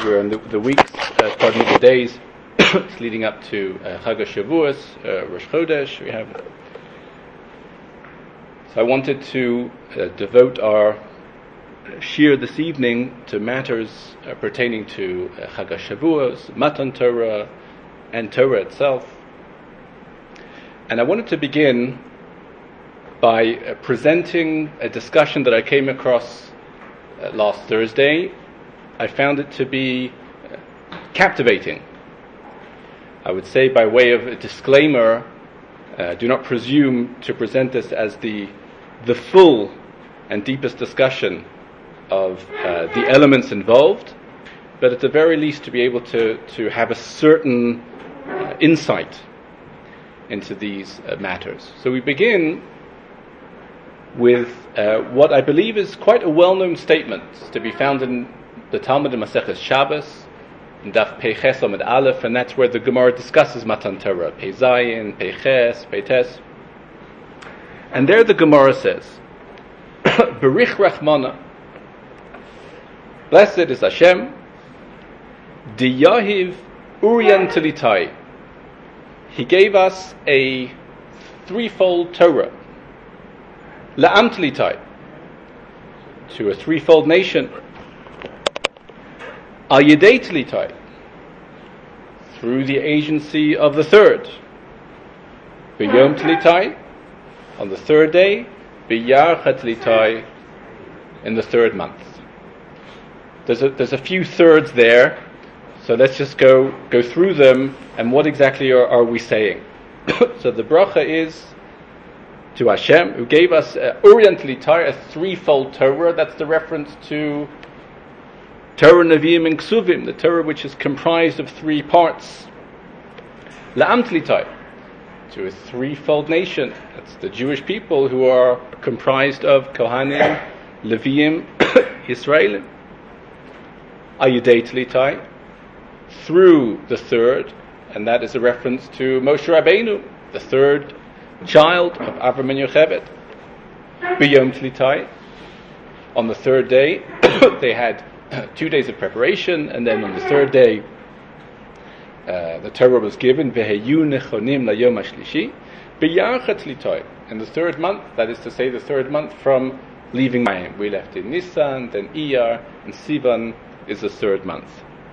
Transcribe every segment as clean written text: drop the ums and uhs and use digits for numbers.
We're in the weeks, the days leading up to Chag HaShavuos, Rosh Chodesh. We have. So I wanted to devote our shir this evening to matters pertaining to Chag HaShavuos, Matan Torah, and Torah itself. And I wanted to begin by presenting a discussion that I came across last Thursday. I found it to be captivating. I would say, by way of a disclaimer, do not presume to present this as the full and deepest discussion of the elements involved, but at the very least to be able to have a certain insight into these matters. So we begin with what I believe is quite a well-known statement to be found in the Talmud in Maseches Shabbos, in Daf Pei Ches Amud Aleph, and that's where the Gemara discusses Matan Torah, Pei Zayin, Pei Ches, Pei Tes. And there the Gemara says, Berich Rachmana, blessed is Hashem, Diyahiv Urian Tilitai. He gave us a threefold Torah, La'am Tilitai, to a threefold nation. Al Yedei Tilitai, through the agency of the third. B'Yom Tilitai, on the third day. B'Yarcha Tilitai, in the third month. There's a few thirds there, so let's just go through them, and what exactly are we saying? So the bracha is to Hashem, who gave us Urian Tilitai, a threefold Torah. That's the reference to Torah, Nevi'im, and Ksuvim, the Torah which is comprised of three parts. La'am Tilitai, to a threefold nation. That's the Jewish people who are comprised of Kohanim, Leviim, Yisraelim. Ayudei Tilitai, through the third, and that is a reference to Moshe Rabbeinu, the third child of Avram and Yocheved. B'Yom Tilitai, on the third day, they had 2 days of preparation, and then on the third day the Torah was given. V'heyu nechonim layom hashlishi b'yarcha tlitai, in the third month, that is to say the third month from leaving Mayim. We left in Nisan, then Iyar, and Sivan is the third month.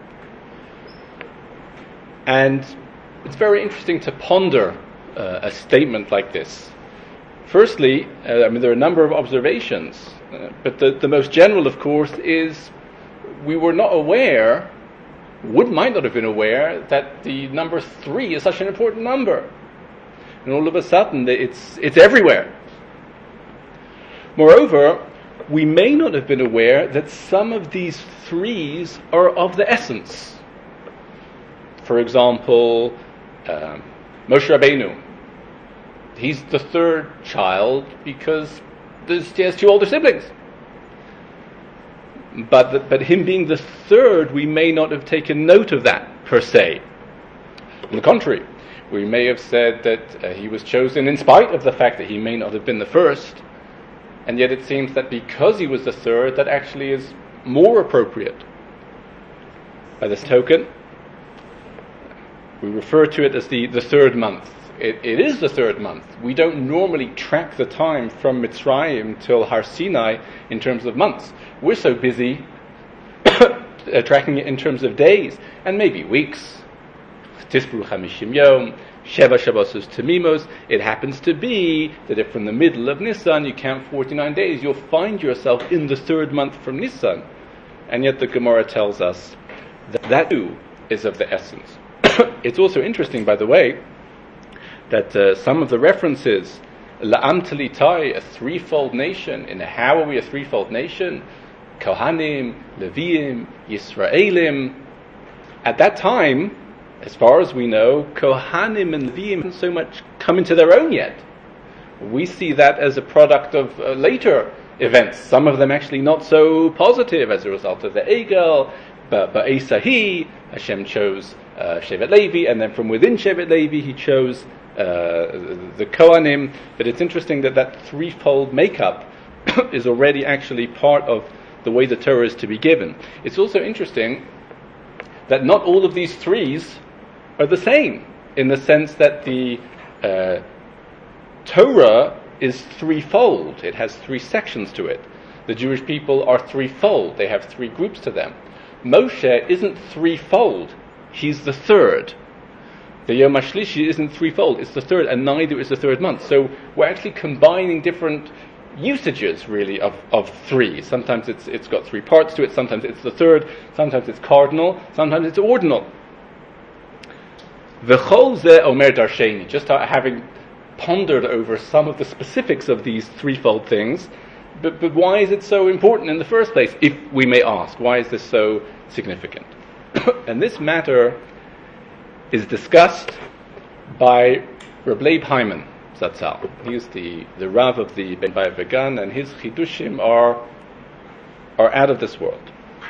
And it's very interesting to ponder a statement like this. Firstly, there are a number of observations, but the most general, of course, is we were not aware, might not have been aware, that the number 3 is such an important number. And all of a sudden, it's everywhere. Moreover, we may not have been aware that some of these 3s are of the essence. For example, Moshe Rabbeinu. He's the third child because he has 2 older siblings. But him being the third, we may not have taken note of that per se. On the contrary, we may have said that he was chosen in spite of the fact that he may not have been the first, and yet it seems that because he was the third, that actually is more appropriate. By this token, we refer to it as the third month. It is the third month. We don't normally track the time from Mitzrayim till Har Sinai in terms of months. We're so busy tracking it in terms of days and maybe weeks. Tisbru Chamishim Yom, Sheva Shabbosos Tamimos. It happens to be that if from the middle of Nisan you count 49 days, you'll find yourself in the third month from Nisan. And yet the Gemara tells us that too is of the essence. It's also interesting, by the way, that some of the references, La'am Tilitai, a threefold nation, and how are we a threefold nation? Kohanim, Leviim, Yisraelim. At that time, as far as we know, Kohanim and Leviim haven't so much come into their own yet. We see that as a product of later events, some of them actually not so positive as a result of the Egel, but Esahi, Hashem chose Shevet Levi, and then from within Shevet Levi he chose the Kohanim. But it's interesting that threefold makeup is already actually part of the way the Torah is to be given. It's also interesting that not all of these threes are the same, in the sense that the Torah is threefold. It has three sections to it. The Jewish people are threefold. They have three groups to them. Moshe isn't threefold. He's the third. The Yom HaShlishi isn't threefold. It's the third, and neither is the third month. So we're actually combining different usages, really, of three. Sometimes it's got three parts to it. Sometimes it's the third. Sometimes it's cardinal. Sometimes it's ordinal. V'chol zeh omer darsheni. Just having pondered over some of the specifics of these threefold things, but why is it so important in the first place, if we may ask? Why is this so significant? And this matter is discussed by Reb Leib Hyman Zatzal. He's the Rav of the Ben Bayit Vegan, and his chidushim are out of this world.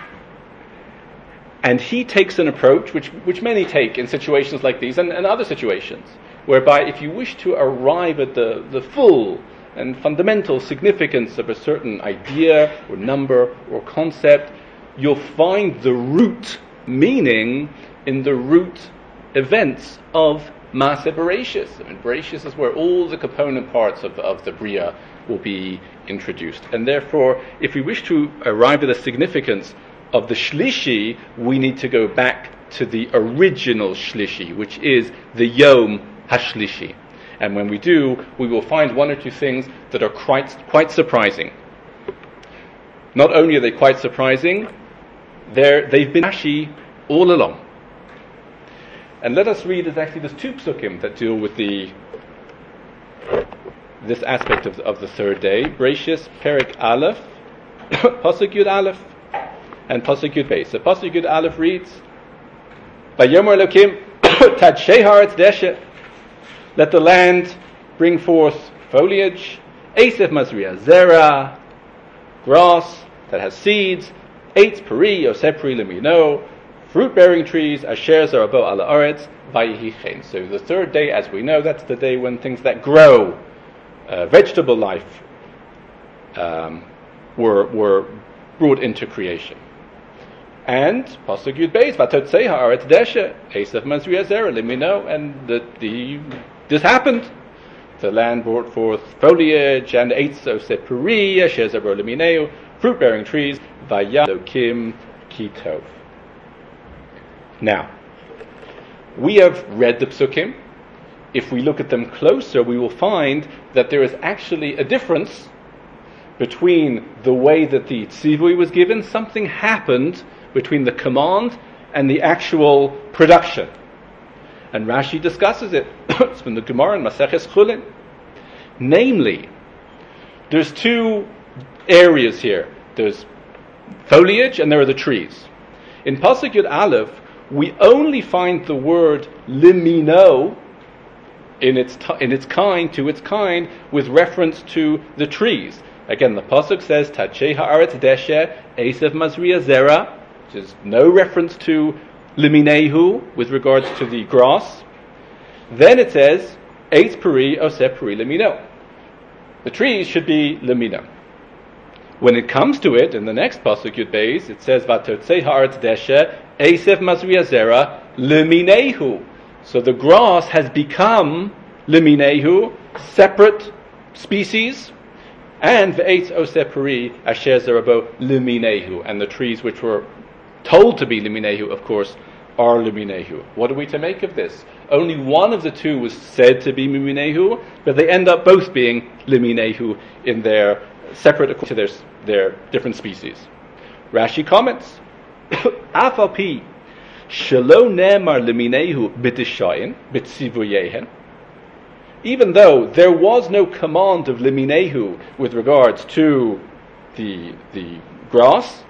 And he takes an approach which many take in situations like these and other situations, whereby if you wish to arrive at the full and fundamental significance of a certain idea or number or concept, you'll find the root meaning in the root events of Maaseh Bereishis. I mean, Bereishis is where all the component parts of the Bria will be introduced. And therefore, if we wish to arrive at the significance of the Shlishi, we need to go back to the original Shlishi, which is the Yom HaShlishi. And when we do, we will find one or two things that are quite surprising. Not only are they quite surprising, they've been Rashi all along. And let us read, there's two psukim that deal with this aspect of the third day. Bereishis Perek Aleph, Pasuk Yud Aleph, and Pasuk Yud Beis. So Pasuk Yud Aleph reads, Vayomer Elokim Tadshei Haaretz Deshet. Let the land bring forth foliage, Eisef Mazria Zera, grass that has seeds, Eitz Peri Yosef Peri Lemino, fruit-bearing trees, Asher Zarabo Ala Aretz, Vayihi Chen. So the third day, as we know, that's the day when things that grow, vegetable life, were brought into creation. And Pasuk Yud Beis, Vatotzei Haaretz Deshe, Eisef Mazria Zera Lemino, and this happened. The land brought forth foliage, and Eitz Oseh Peri, Asher Zarabo Lemineu, fruit-bearing trees, Vayam Elokim Kitov. Now, we have read the psukim. If we look at them closer, we will find that there is actually a difference between the way that the tzivui was given. Something happened between the command and the actual production. And Rashi discusses it. It's from the Gemara in Maseches Chulin. Namely, there's two areas here. There's foliage and there are the trees. In Pasuk Yud Aleph, we only find the word limino in its kind with reference to the trees. Again, the pasuk says Tadshei Haaretz Deshe Eisef Mazria Zera, which is no reference to liminehu with regards to the grass. Then it says Eitz Peri Oseh Peri Lemino. The trees should be limino. When it comes to it, in the next pasuk Yud Beis, it says Vatotzei Haaretz Deshe Eisef Mazria Zera Leminehu. So the grass has become Leminehu, separate species, and Ve'etz Oseh Peri Asher Zarabo Leminehu. And the trees which were told to be Leminehu, of course, are Leminehu. What are we to make of this? Only one of the two was said to be Leminehu, but they end up both being Leminehu in their separate according to their different species. Rashi comments, Afalpi Shelo Nemar Leminehu B'Tishayin B'Tzivuyehen. Even though there was no command of Leminehu with regards to the grass,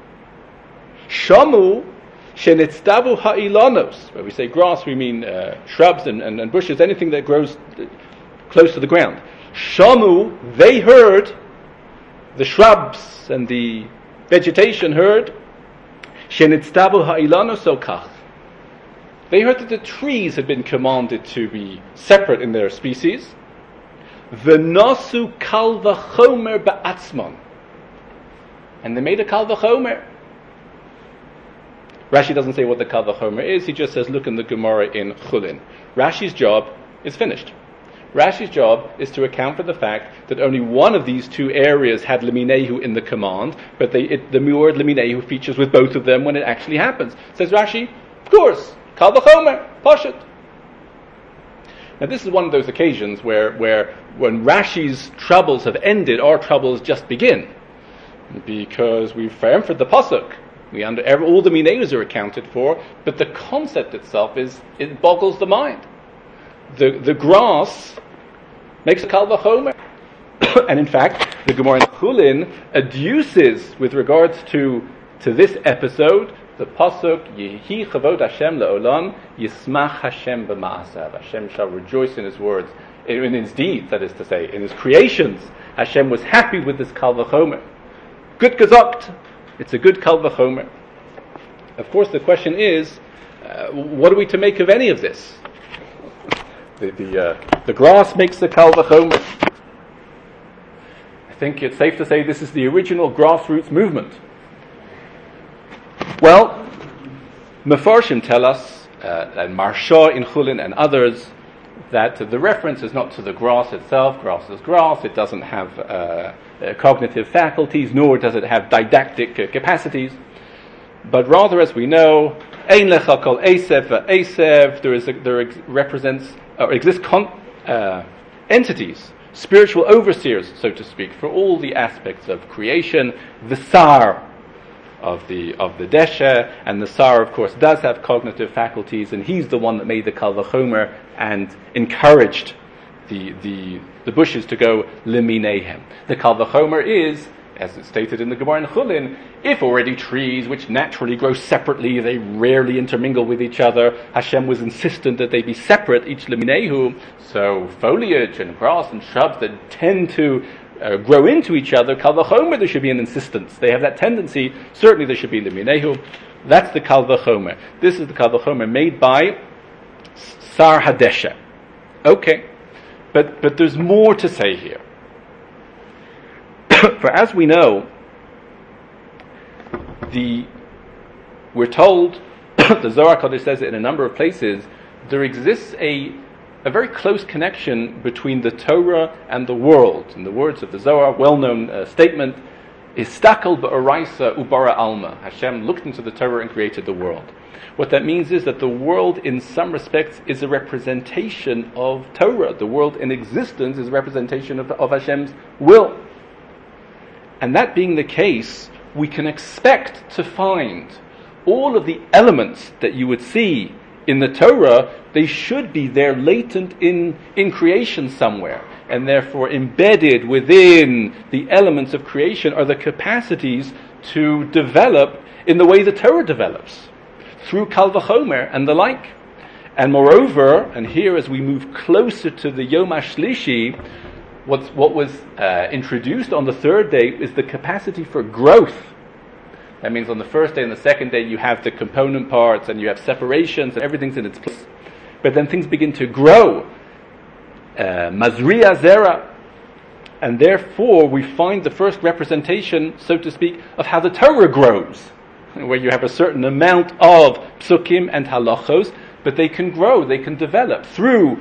Shamu Shenitztavu Ha'ilanos. When we say grass, we mean shrubs and bushes, anything that grows close to the ground. Shamu, they heard, the shrubs and the vegetation heard, Shenitztavu Ha'ilanos Okach. They heard that the trees had been commanded to be separate in their species. V'nasu kal v'chomer ba'atzmon. And they made a kal v'chomer. Rashi doesn't say what the Kal Vachomer is, he just says, look in the Gemara in Chulin. Rashi's job is finished. Rashi's job is to account for the fact that only one of these two areas had Leminehu in the command, but the word Leminehu features with both of them when it actually happens. Says Rashi, of course, Kal Vachomer, Pashut. Now this is one of those occasions where when Rashi's troubles have ended, our troubles just begin. Because we've triumphed the Pasuk. All the Minehus are accounted for, but the concept itself it boggles the mind. The grass makes a Kal Vachomer. And in fact, the Gemara in Chulin adduces, with regards to this episode, the pasuk, Yehi chavod Hashem le'olam, Yismach Hashem b'ma'asav. Hashem shall rejoice in His words, in His deeds, that is to say, in His creations. Hashem was happy with this Kal Vachomer. Good gesagt. It's a good Kal Vachomer. Of course, the question is, what are we to make of any of this? The grass makes the Kal Vachomer. I think it's safe to say this is the original grassroots movement. Well, Mefarshim tell us, and Marsha in Chulin and others, that the reference is not to the grass itself. Grass is grass. It doesn't have cognitive faculties, nor does it have didactic capacities. But rather, as we know, Ein lecha kol esev v'esev, exist entities, spiritual overseers, so to speak, for all the aspects of creation. The Sar of the Desha, and the Sar, of course, does have cognitive faculties, and he's the one that made the Kal Vachomer and encouraged the bushes to go Leminehem. The Kal Vachomer is, as it's stated in the Gemara in Chulin, if already trees which naturally grow separately, they rarely intermingle with each other. Hashem was insistent that they be separate, each Leminehu. So foliage and grass and shrubs that tend to grow into each other, Kal Vachomer, there should be an insistence. They have that tendency. Certainly there should be Leminehu. That's the Kal Vachomer. This is the Kal Vachomer made by Sar Hadesha. Okay. But there's more to say here. For as we know, we're told, the Zohar Kodesh says it in a number of places, there exists a very close connection between the Torah and the world. In the words of the Zohar, well-known statement, Istakel ba'oraisa ubara alma. Hashem looked into the Torah and created the world. What that means is that the world, in some respects, is a representation of Torah. The world in existence is a representation of Hashem's will. And that being the case, we can expect to find all of the elements that you would see in the Torah. They should be there latent in creation somewhere. And therefore embedded within the elements of creation are the capacities to develop in the way the Torah develops, through Kal Vachomer and the like. And moreover, and here as we move closer to the Yom HaShlishi, what was introduced on the third day is the capacity for growth. That means on the first day and the second day you have the component parts and you have separations and everything's in its place. But then things begin to grow. Mazriya Zera. And therefore we find the first representation, so to speak, of how the Torah grows, where you have a certain amount of psukim and halachos, but they can grow, they can develop through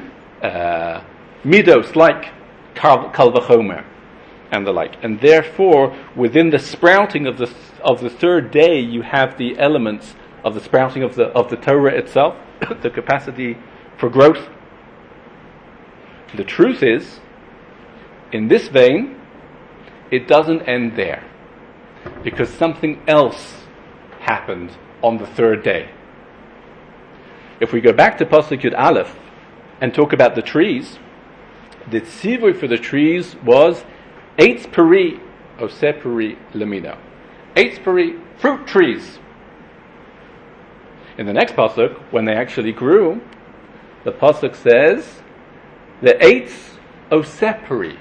midos like Kal Vachomer and the like. And therefore, within the sprouting of the third day, you have the elements of the sprouting of the Torah itself, the capacity for growth. The truth is, in this vein, it doesn't end there, because something else happened on the third day. If we go back to Pasuk Yud Aleph and talk about the trees, the tzivui for the trees was Eitz Peri Oseh Peri Lemino. Eitz Peri, fruit trees. In the next pasuk, when they actually grew, the pasuk says the Eitz Oseh Peri.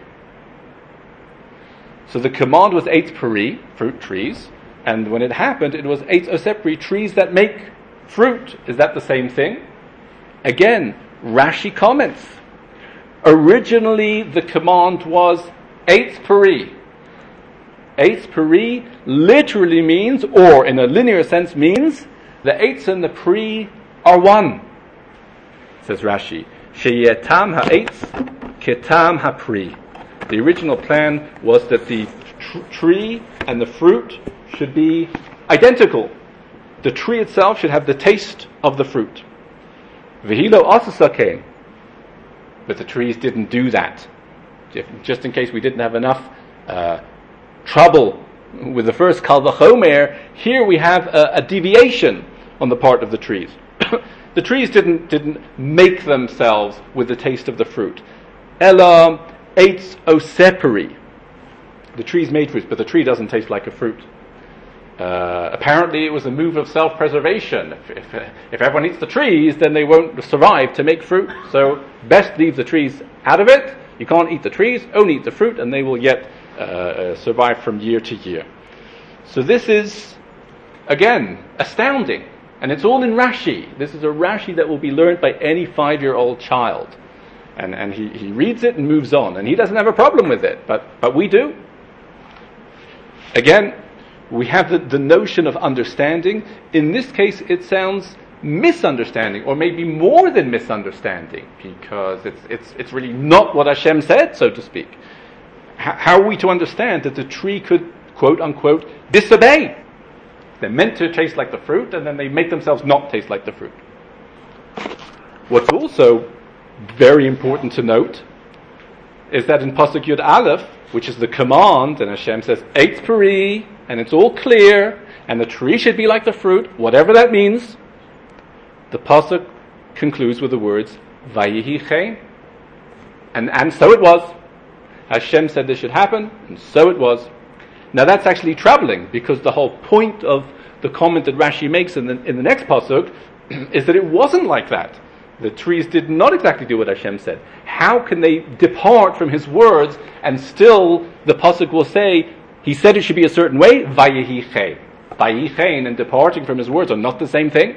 So the command was Eitz Peri, fruit trees, and when it happened, it was Eitz Oseh Peri, trees that make fruit. Is that the same thing? Again, Rashi comments. Originally, the command was Eitz Peri. Eitz Peri literally means, or in a linear sense means, The eitz and the pri are one, says Rashi. Sheyetam ha'etz ketam ha'pri. The original plan was that the tree and the fruit should be identical. The tree itself should have the taste of the fruit. V'hilo asasakein. But the trees didn't do that. Just in case we didn't have enough trouble with the first Kal Vachomer, here we have a deviation on the part of the trees. The trees didn't make themselves with the taste of the fruit. Ela eitz oseperi. The trees made fruit, but the tree doesn't taste like a fruit. Apparently it was a move of self-preservation. If everyone eats the trees, then they won't survive to make fruit. So best leave the trees out of it. You can't eat the trees, only eat the fruit, and they will yet survive from year to year. So this is, again, astounding. And it's all in Rashi. This is a Rashi that will be learned by any 5-year-old child. And he reads it and moves on. And he doesn't have a problem with it, but we do. Again, we have the notion of understanding. In this case, it sounds misunderstanding, or maybe more than misunderstanding, because it's really not what Hashem said, so to speak. How are we to understand that the tree could, quote unquote, disobey? They're meant to taste like the fruit, and then they make themselves not taste like the fruit. What's also very important to note is that in Pasuk Yud Aleph, which is the command, and Hashem says, Eitz peri, and it's all clear, and the tree should be like the fruit, whatever that means, the Pasuk concludes with the words, Vayihi chen, and so it was. Hashem said this should happen, and so it was. Now that's actually troubling, because the whole point of the comment that Rashi makes in the next Pasuk is that it wasn't like that. The trees did not exactly do what Hashem said. How can they depart from His words and still the Pasuk will say, He said it should be a certain way, Vayehi chen. Vayehi chen and departing from His words are not the same thing?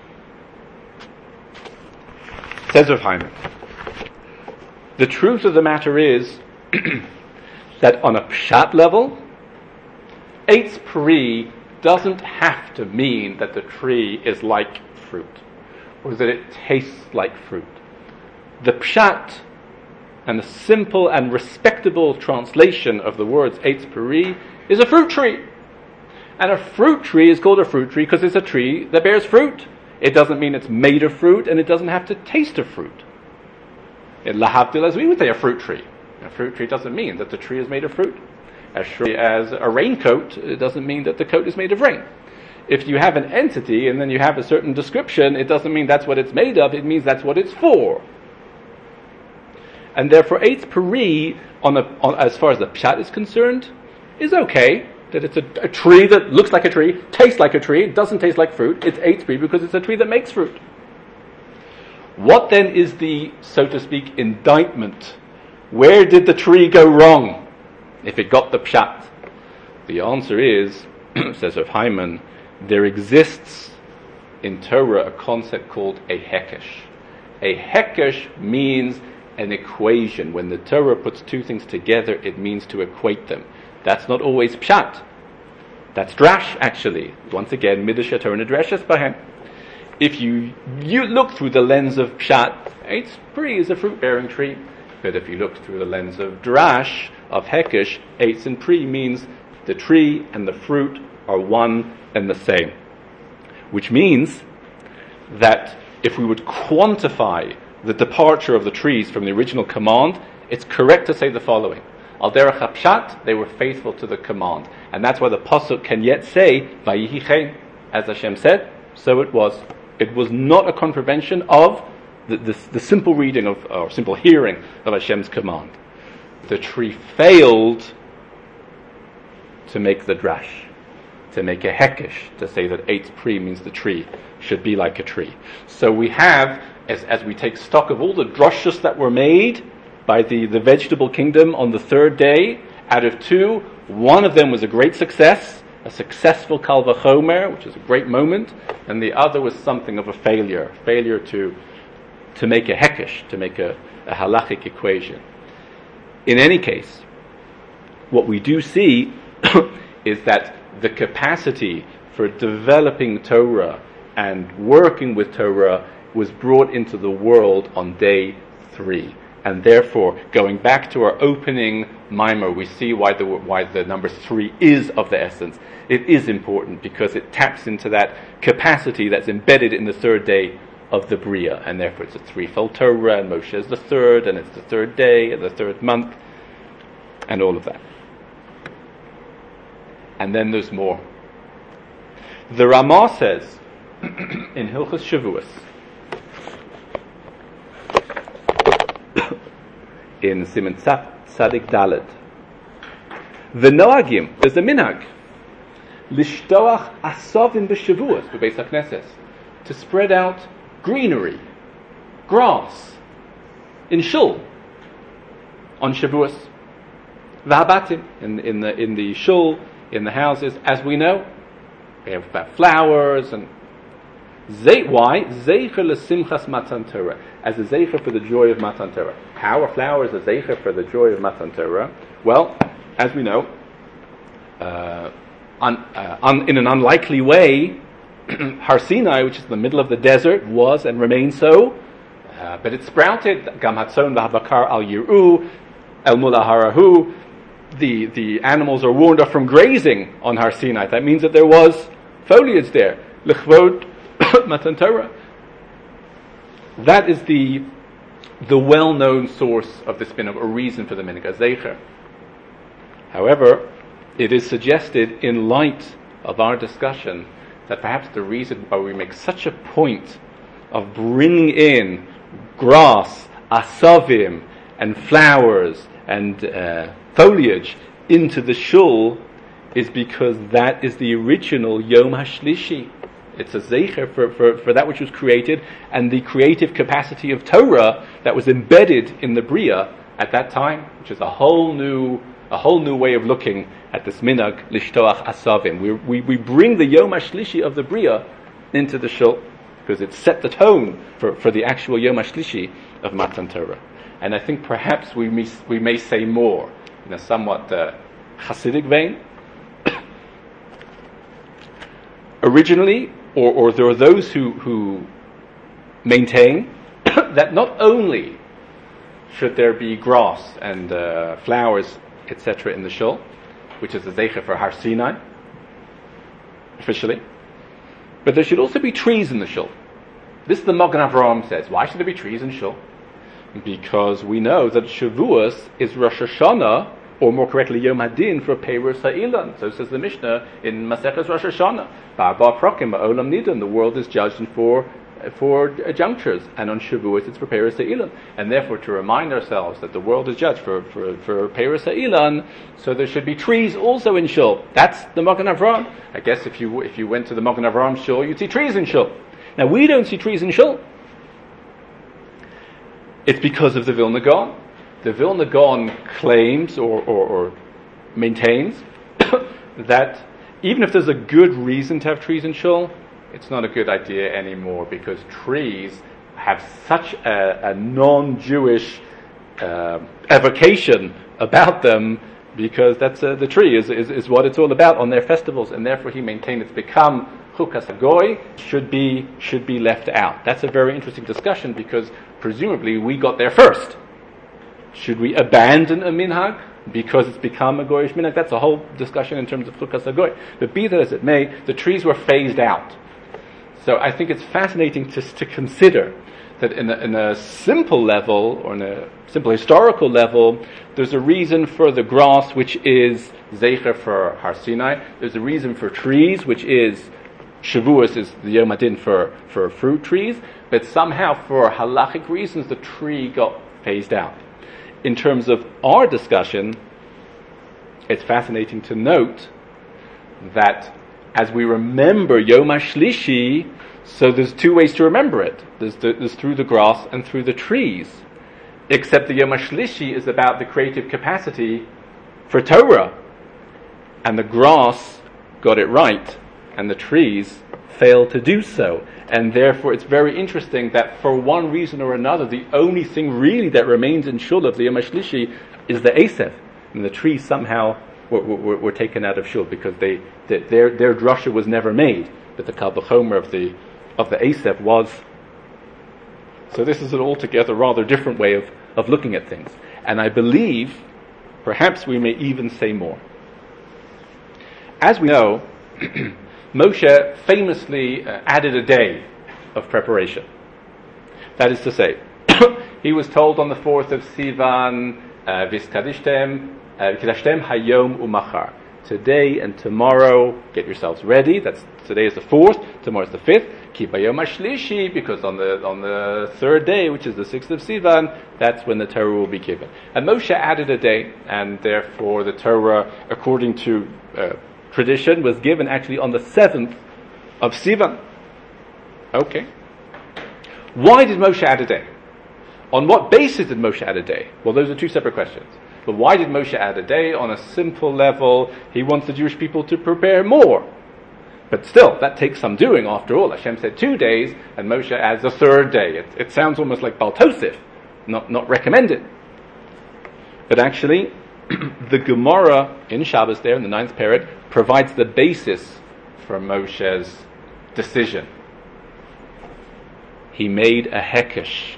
Says Rav Hyman, the truth of the matter is that on a pshat level, Eitz peri doesn't have to mean that the tree is like fruit, or that it tastes like fruit. The pshat and the simple and respectable translation of the words Eitz peri is a fruit tree. And a fruit tree is called a fruit tree because it's a tree that bears fruit. It doesn't mean it's made of fruit, and it doesn't have to taste of fruit. Lahavdil, as we would say, a fruit tree. A fruit tree doesn't mean that the tree is made of fruit. As surely as a raincoat, it doesn't mean that the coat is made of rain. If you have an entity and then you have a certain description, it doesn't mean that's what it's made of, it means that's what it's for. And therefore, Eitz peri, as far as the pshat is concerned, is okay. That it's a tree that looks like a tree, tastes like a tree, doesn't taste like fruit. It's Eitz peri because it's a tree that makes fruit. What then is the, so to speak, indictment? Where did the tree go wrong if it got the pshat? The answer is, says Rav Hyman, there exists in Torah a concept called a hekesh. A hekesh means an equation. When the Torah puts two things together, it means to equate them. That's not always pshat. That's drash, actually. Once again, midrash Torah drashes bahem. If you look through the lens of pshat, Eitz peri is a fruit-bearing tree. But if you look through the lens of drash, of hekesh, Eitz and peri means the tree and the fruit are one and the same. Which means that if we would quantify the departure of the trees from the original command, it's correct to say the following. Al derech hapshat, they were faithful to the command. And that's why the Pasuk can yet say, Vayihi chen, as Hashem said, so it was. It was not a contravention of the simple reading of, or simple hearing of Hashem's command. The tree failed to make the drash, to make a hekesh, to say that Eitz peri means the tree should be like a tree. So we have, as we take stock of all the drashos that were made by the vegetable kingdom on the third day, out of two, one of them was a great success, a successful Kal Vachomer, which is a great moment, and the other was something of a failure to make a hekesh, to make a halachic equation. In any case, what we do see is that the capacity for developing Torah and working with Torah was brought into the world on day 3. And therefore, going back to our opening mimer, we see why the number 3 is of the essence. It is important because it taps into that capacity that's embedded in the 3rd day of the Bria, and therefore it's a 3-fold Torah, and Moshe is the 3rd, and it's the 3rd day, and the 3rd month, and all of that. And then there's more. The Ramah says in Hilchos Shavuos, in Siman Tzadik Dalet, the Noagim, there's a minhag, lishtoach asovim b'Shavuos b'Beis HaKnesses, to spread out greenery, grass, in shul on Shavuos. V'habatim, in the shul, in the houses, as we know, we have flowers and why? Zeicher l'simchas Matan Torah, as a zeicher for the joy of Matan Torah. How are flowers a zeicher for the joy of Matan Torah? Well, as we know, in an unlikely way, Har Sinai, which is in the middle of the desert, was and remains so, but it sprouted. Gam hatzon v'habakar al yiru el mul harahu. The animals are warned off from grazing on Har Sinai. That means that there was foliage there. L'chvod Matan Torah. That is the well-known source of this minhag, or reason for the minhag, zeicher. However, it is suggested in light of our discussion that perhaps the reason why we make such a point of bringing in grass, asavim, and flowers, and foliage into the shul is because that is the original Yom HaShlishi. It's a zeicher for that which was created, and the creative capacity of Torah that was embedded in the Bria at that time, which is a whole new way of looking at this minhag lishtoach asavim. We bring the Yom HaShlishi of the Bria into the shul because it set the tone for the actual Yom HaShlishi of Matan Torah. And I think perhaps we may say more in a somewhat Hasidic vein. Originally, or there are those who maintain that not only should there be grass and flowers, etc. in the shul, which is a zeicher for Har Sinai, officially, but there should also be trees in the shul. This the Magen Avraham says. Why should there be trees in shul? Because we know that Shavuos is Rosh Hashanah, or more correctly, Yom Hadin for Peiros Ha'ilan. So says the Mishnah in Maseches Rosh Hashanah. Ba'ar Prokim Olam Nidan. The world is judged in four junctures, and on Shavuos it's for Peiros Ha'ilan. And therefore, to remind ourselves that the world is judged for Peiros Ha'ilan, so there should be trees also in Shul. That's the Magen Avraham. I guess if you went to the Magen Avraham Shul, you'd see trees in Shul. Now we don't see trees in Shul. It's because of the Vilna Gaon. The Vilna Gaon claims or maintains that even if there's a good reason to have trees in shul, it's not a good idea anymore because trees have such a non-Jewish evocation about them, because that's the tree is what it's all about on their festivals, and therefore he maintained it's become Chukas Hagoy, should be left out. That's a very interesting discussion because presumably we got there first. Should we abandon a minhag because it's become a goyish minhag? That's a whole discussion in terms of Chukas Hagoy. But be that as it may, the trees were phased out. So I think it's fascinating to consider that in a simple level, or in a simple historical level, there's a reason for the grass, which is zeicher for Har Sinai. There's a reason for trees, which is Shavuos is the Yom Hadin for fruit trees, but somehow for halachic reasons the tree got phased out. In terms of our discussion, it's fascinating to note that as we remember Yom HaShlishi, so there's two ways to remember it. There's through the grass and through the trees. Except the Yom HaShlishi is about the creative capacity for Torah. And the grass got it right, and the trees failed to do so. And therefore it's very interesting that for one reason or another, the only thing really that remains in Shul of the Yom HaShlishi is the Asef. And the trees somehow were taken out of Shul because their drasha was never made. But the Kal V'chomer of the Asef was. So this is an altogether rather different way of looking at things. And I believe, perhaps we may even say more. As we know, Moshe famously added a day of preparation. That is to say, he was told on the 4th of Sivan, V'kadashtem hayom umachar. Today and tomorrow, get yourselves ready. Today is the 4th, tomorrow is the 5th. Ki bayom hashlishi, because on the 3rd day, which is the 6th of Sivan, that's when the Torah will be given. And Moshe added a day, and therefore the Torah, according to tradition, was given actually on the 7th of Sivan. Okay. Why did Moshe add a day? On what basis did Moshe add a day? Well, those are two separate questions. But why did Moshe add a day? On a simple level, he wants the Jewish people to prepare more. But still, that takes some doing. After all, Hashem said 2 days, and Moshe adds a 3rd day. It sounds almost like Bal Tosif, not recommended. But actually, the Gemara in Shabbos there, in the 9th Perek, provides the basis for Moshe's decision. He made a hekesh.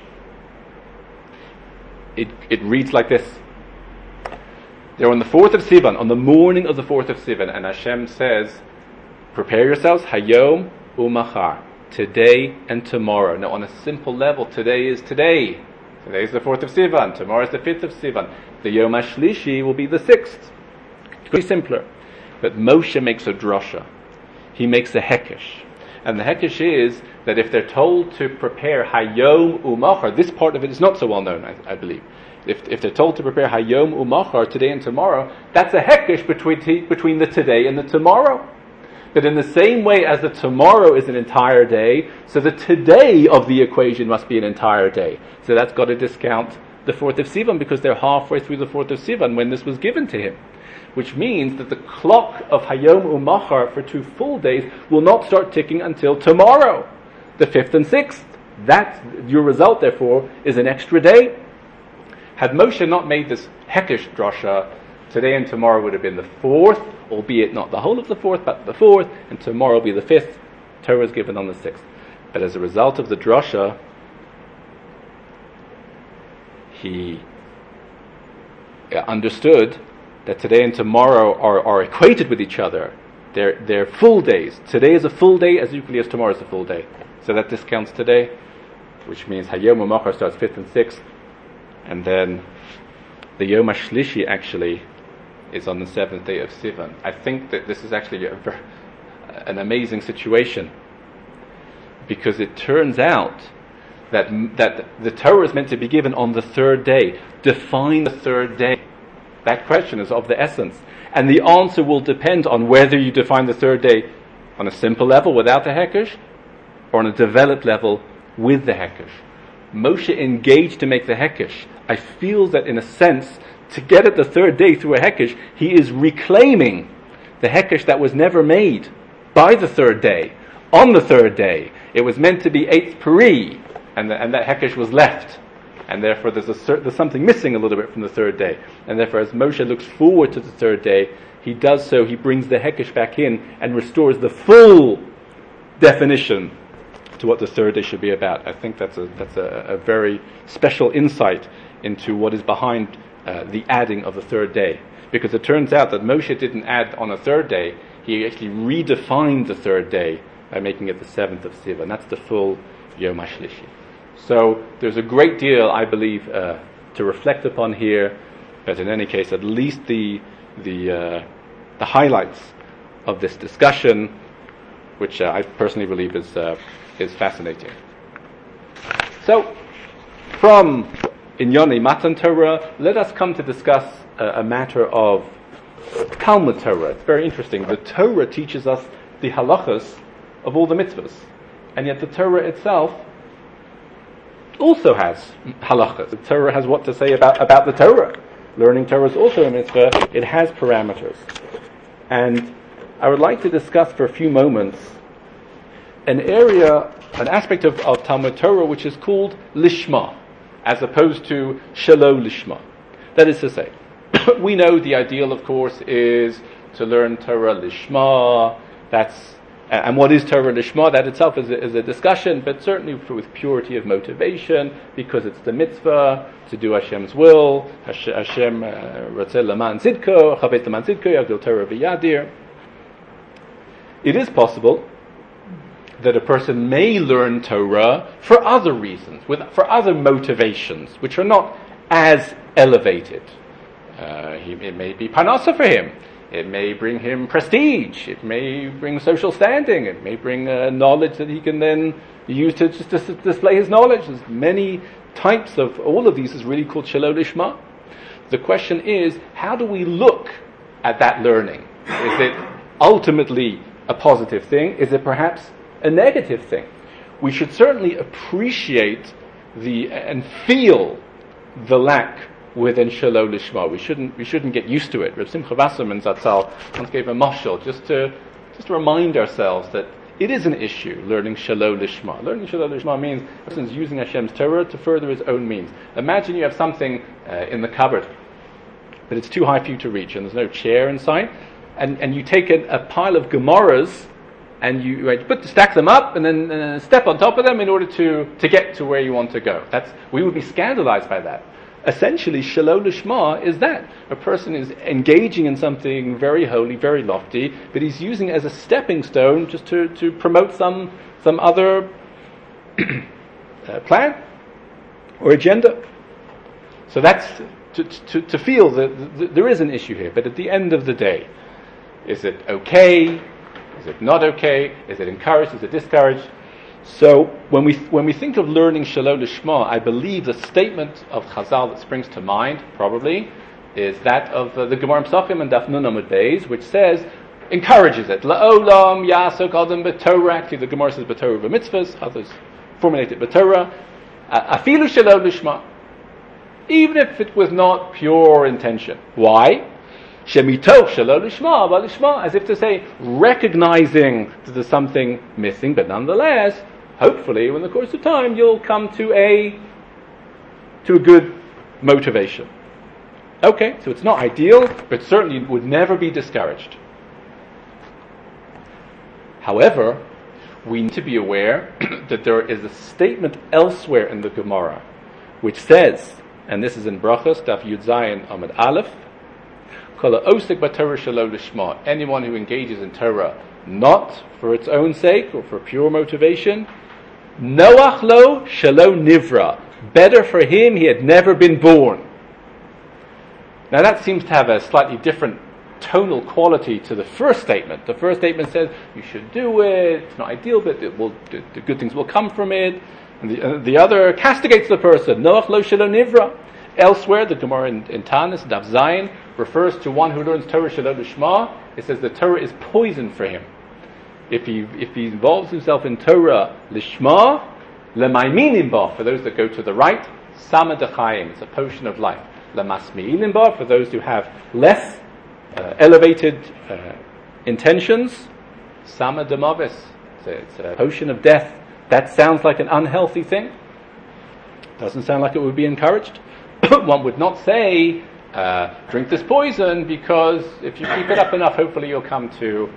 It reads like this. They're on the 4th of Sivan, on the morning of the 4th of Sivan, and Hashem says, prepare yourselves, hayom umachar, today and tomorrow. Now on a simple level, today is today. Today is the 4th of Sivan, tomorrow is the 5th of Sivan. The Yom HaShlishi will be the 6th. It's pretty simpler. But Moshe makes a drasha. He makes a hekesh. And the hekesh is that if they're told to prepare hayom umachar, this part of it is not so well known, I believe. If they're told to prepare hayom umachar, today and tomorrow, that's a hekesh between the today and the tomorrow. That in the same way as the tomorrow is an entire day, so the today of the equation must be an entire day. So that's got to discount the 4th of Sivan, because they're halfway through the 4th of Sivan when this was given to him. Which means that the clock of hayom umachar for 2 full days will not start ticking until tomorrow, the 5th and 6th. That's your result, therefore, is an extra day. Had Moshe not made this hekesh drasha, today and tomorrow would have been the 4th, albeit not the whole of the 4th, but the 4th, and tomorrow will be the 5th. Torah is given on the 6th. But as a result of the drasha, he understood that today and tomorrow are equated with each other. They're full days. Today is a full day as equally as tomorrow is a full day. So that discounts today, which means Hayom HaMachar starts 5th and 6th, and then the Yom HaShlishi actually is on the 7th day of Sivan. I think that this is actually an amazing situation, because it turns out that the Torah is meant to be given on the 3rd day. Define the 3rd day. That question is of the essence. And the answer will depend on whether you define the 3rd day on a simple level without the hekesh, or on a developed level with the hekesh. Moshe engaged to make the hekesh. I feel that in a sense, to get at the 3rd day through a hekesh, he is reclaiming the hekesh that was never made by the 3rd day. On the 3rd day, it was meant to be 8th Peri, and that hekesh was left. And therefore there's something missing a little bit from the 3rd day. And therefore as Moshe looks forward to the 3rd day, he does so, he brings the hekesh back in and restores the full definition to what the 3rd day should be about. I think that's a very special insight into what is behind the adding of the 3rd day. Because it turns out that Moshe didn't add on a 3rd day, he actually redefined the 3rd day by making it the 7th of Sivan. That's the full Yom HaShlishi. So there's a great deal, I believe, to reflect upon here, but in any case, at least the highlights of this discussion, which I personally believe is fascinating. So, from Inyonei Matan Torah, let us come to discuss a matter of Talmud Torah. It's very interesting. The Torah teaches us the halachas of all the mitzvahs, and yet the Torah itself also has halachas. The Torah has what to say about the Torah. Learning Torah is also a mitzvah. It has parameters. And I would like to discuss for a few moments an aspect of Talmud Torah which is called lishma, as opposed to shelo lishma. That is to say, we know the ideal, of course, is to learn Torah lishma. That's And what is Torah Lishma? That itself is a discussion, but certainly with purity of motivation, because it's the mitzvah to do Hashem's will. Hashem Ratzeh Laman Zidko, Chavetz Laman Zidko, Yagdil Torah V'Yadir. It is possible that a person may learn Torah for other reasons, for other motivations, which are not as elevated. It may be parnasa for him. It may bring him prestige. It may bring social standing. It may bring knowledge that he can then use to just display his knowledge. There's many types of, all of these is really called Shelo Lishma. The question is, how do we look at that learning? Is it ultimately a positive thing? Is it perhaps a negative thing? We should certainly appreciate and feel the lack within Shelo Lishma. We shouldn't get used to it. Reb Simcha Wasserman Zatzal once gave a mashal just to remind ourselves that it is an issue, learning Shelo Lishma. Learning Shelo Lishma means a person is using Hashem's Torah to further his own means. Imagine you have something in the cupboard, but it's too high for you to reach, and there's no chair inside, and you take a pile of Gemaras, and you stack them up, and then step on top of them in order to get to where you want to go. We would be scandalized by that. Essentially, Shelo Lishma is that. A person is engaging in something very holy, very lofty, but he's using it as a stepping stone just to promote some other plan or agenda. So that's to feel that there is an issue here. But at the end of the day, is it okay? Is it not okay? Is it encouraged? Is it discouraged? So when we think of learning Shelo Lishma, I believe the statement of Chazal that springs to mind probably is that of the Gemara Pesachim and Daf Nun Amud Beis, which says, encourages it. La'olam yasok adam b'Torah. Actually, the Gemara says b'Torah v'mitzvahs. Others formulate it b'Torah. Afilu Shelo Lishma, even if it was not pure intention. Why? Shemitoch Shelo Lishma v'Lishma, as if to say, recognizing that there's something missing, but nonetheless, hopefully, in the course of time, you'll come to a good motivation. Okay, so it's not ideal, but certainly would never be discouraged. However, we need to be aware that there is a statement elsewhere in the Gemara, which says, and this is in Brachos, Daf Yud Zayin Amud Aleph, anyone who engages in Torah not for its own sake or for pure motivation, Noach lo shelo nivra, better for him he had never been born. Now that seems to have a slightly different tonal quality to the first statement. The first statement says you should do it, it's not ideal, but the good things will come from it. And the other castigates the person, Noach lo shelo nivra. Elsewhere, the Gemara in Tanis, Daf Zayin, refers to one who learns Torah Shelo Lishma. It says the Torah is poison for him. If he involves himself in Torah Lishma, Lemaiminim ba, for those that go to the right, Sama D'Chaim, it's a potion of life. Lemasmi'inim ba, for those who have less elevated intentions, Sama D'Mavis, it's a potion of death. That sounds like an unhealthy thing. Doesn't sound like it would be encouraged. One would not say, drink this poison, because if you keep it up enough, hopefully you'll come to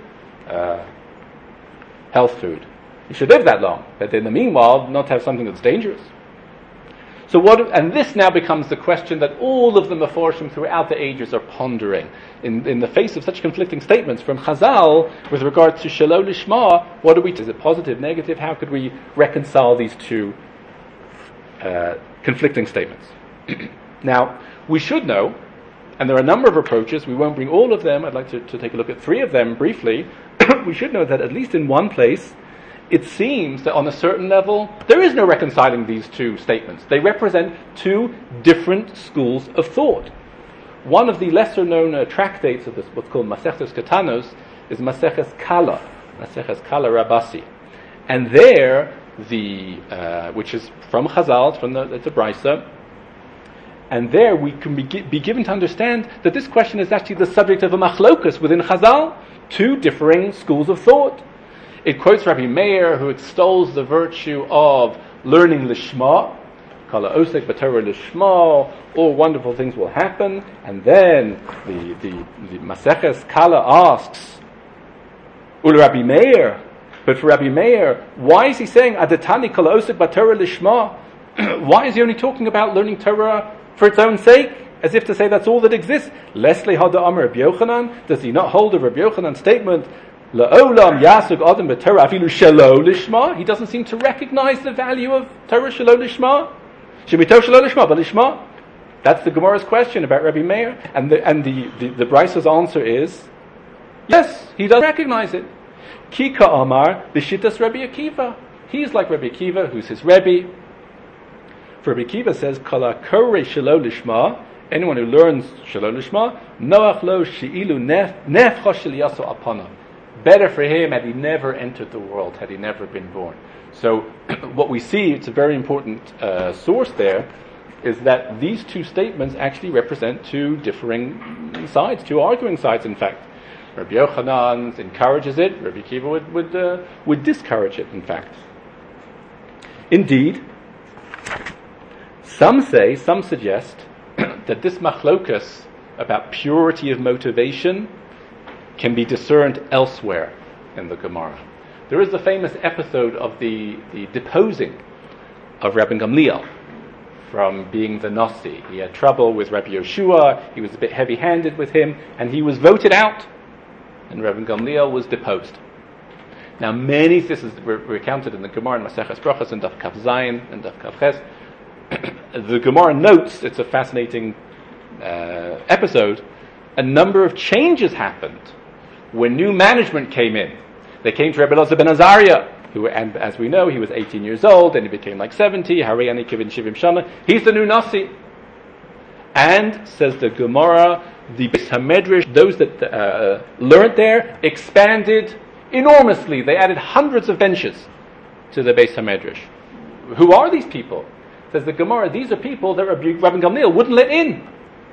health food. You should live that long, but in the meanwhile, not have something that's dangerous. So and this now becomes the question that all of the Meforshim throughout the ages are pondering. In the face of such conflicting statements from Chazal with regard to Shelo Lishma, is it positive, negative? How could we reconcile these two conflicting statements? Now, we should know, and there are a number of approaches, we won't bring all of them, I'd like to take a look at three of them briefly. We should know that at least in one place, it seems that on a certain level, there is no reconciling these two statements. They represent two different schools of thought. One of the lesser known tractates of this, what's called Maseches Ketanos, is Maseches Kala Rabasi. And there, which is from Chazal, it's a Brisa, and there we can be given to understand that this question is actually the subject of a machlokus within Chazal, two differing schools of thought. It quotes Rabbi Meir, who extols the virtue of learning Lishma, Kala Osek B'Torah Lishma, all wonderful things will happen, and then the Maseches Kala asks, Ul Rabbi Meir, But for Rabbi Meir, why is he saying Adatani kol osik b'Torah lishma? Why is he only talking about learning Torah for its own sake, as if to say that's all that exists? Leslie Hada Amar Rabbi Yochanan, does he not hold of Rabbi Yochanan's statement? La'olam yasuk adam b'Torah afilu shelo lishma. He doesn't seem to recognize the value of Torah shelo lishma. Shemito shelo lishma, but lishma. That's the Gemara's question about Rabbi Meir, and the Brisa's answer is yes, he does recognize it. Kika Amar b'shittas Rabbi Akiva. He's like Rabbi Akiva, who's his Rebbe. For Rabbi Akiva says, Kala kore shelo lishma. Anyone who learns shelo lishma, noach lo sheilu nefcha shel yaso apana. Better for him had he never entered the world, had he never been born. So, what we see, it's a very important source there, is that these two statements actually represent two differing sides, two arguing sides, in fact. Rabbi Yochanan encourages it, Rabbi Akiva would discourage it, in fact. Indeed, some suggest that this machlokas about purity of motivation can be discerned elsewhere in the Gemara. There is the famous episode of the deposing of Rabbi Gamliel from being the Nasi. He had trouble with Rabbi Yoshua, he was a bit heavy-handed with him, and he was voted out, and Rabbi Gamliel was deposed. Now this is recounted in the Gemara in Maseches Brachos and Daf Kaf Zayin and Daf Kaf Ches. The Gemara notes, it's a fascinating episode, a number of changes happened when new management came in. They came to Rabbi Elazar ben Azariah, who, and as we know, he was 18 years old, and he became like 70. Harayani kivin shivim shana. He's the new Nasi. And, says the Gemara, the Beis HaMedrash, those that learned there, expanded enormously. They added hundreds of benches to the Beis HaMedrash. Who are these people? Says the Gemara, these are people that Rabbi Gamliel wouldn't let in.